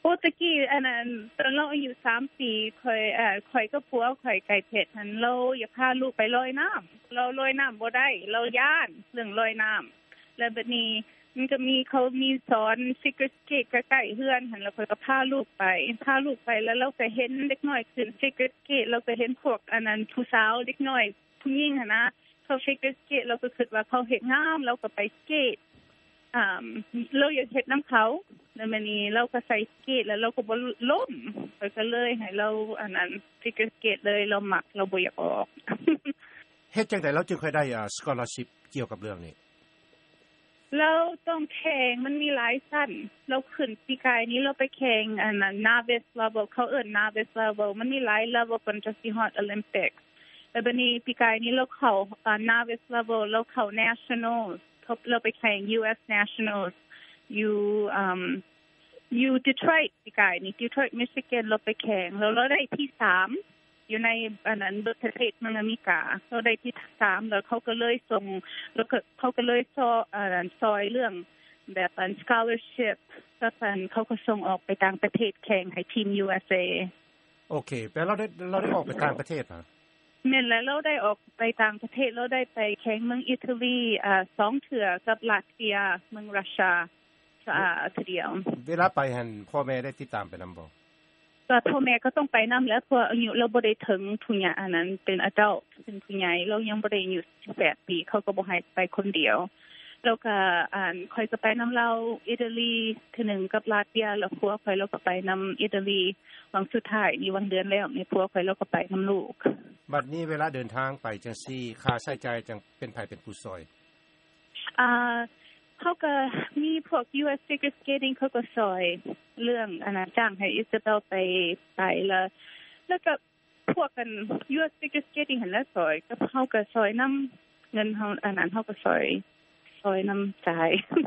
โอ้ตะกี้อันนั้นตอนเราอายุ3ปีข่อยก็ผัวข่อยไก่เผ็ดหันเราอยากพาลูกไปลอยน้ำเราลอยน้ำบ่ได้เราย้านเรื่องลอยน้ำแล้วบัดนี้มันก็เขามีสอนฟิกเกอร์สเกตใกล้ๆเฮือนหันแล้วข่อยก็พาลูกไปแล้วเราก็เห็นเด็กน้อยขึ้นฟิกเกอร์สเกตเราก็เห็นพวกอันนั้นผู้สาวเด็กน้อยผู้หญิงหั่นนะเขาฟิกเกอร์สเกตเราก็คิดว่าเขาเฮ็ดงามเราก็ไปสเกตเราอยากเฮ็ดน้ำเขาแล้วมื้อนี้เราก็ใส่สเกตแล้วเราก็บ่ล้มก็เลยให้เราอันนั้นฟิกเกอร์สเกตเลยเรามักเราบ่อยากออกเฮ็ดจังได๋เราจึงค่อยได้scholarship เกี่ยวกับเรื่องนี้เราต้องแข่งมันมีหลายชั้นเราขึ้นปีกายนี้เราไปแข่งอันนั้น Novice level เขาเอิ้น Novice level มันมีหลาย level ก่อนจะสิฮอด Olympics แล้วบัดนี้ปีกายนี้เราเข้าNovice level เราเข้า Nationals เราไปแข่ง US Nationals อยู่ Detroit ปีกายนี้ Detroit Michigan เราไปแข่งเราได้ที่3อยู่ในอันนั้นประเทศอเมริกาเราได้ที่3แล้วเขาก็เลยส่งแล้วก็เขาก็เลยซอยเรื่องแบบscholarship ก็เขาก็ส่งออกไปต่างประเทศแข่งให้ทีม USA โอเคแปลเราได้ออกไปต่างประเทศเหรอแม่นแล้วเราได้ออกไปต่างประเทศเราได้ไปแข่งเมืองอิตาลี2เทื่อกับลัตเวียเมืองรัสเซียเดียวเวลาไปหั่นพ่อแม่ได้ติดตามไปนำบ่ก็พ่อแม่ก็ต้องไปนําแล้วเพราะอายุเราบ่ได้ถึงผู้ใหญ่อันนั้นเป็น adult เป็นผู้ใหญ่เรายังบ่ได้อายุ18ปีเขาก็บ่ให้ไปคนเดียวแล้วก็ค่อยก็ไปนําเราอิตาลีเทื่อนึงกับลาตเวียแล้วผัวข่อยเราก็ไปนําอิตาลีวันสุดท้ายนี่วันเดือนแล้วนี่ผัวข่อยเราก็ไปนําลูกบัดนี้เวลาเดินทางไปจังซี่ค่าใช้จ่ายจังเป็นไผเป็นผู้ซอยเขาก็มีพวก US Figure Skating เขาก็ซอยเรื่องจ้างให้อิซาเบลไปแล้วก็พวกกัน US Figure Skating หั่นแล้วซอยก็เขาก็ซอยนํเงินเฮาอันนั้นเขาก็ซอยนํจ่าย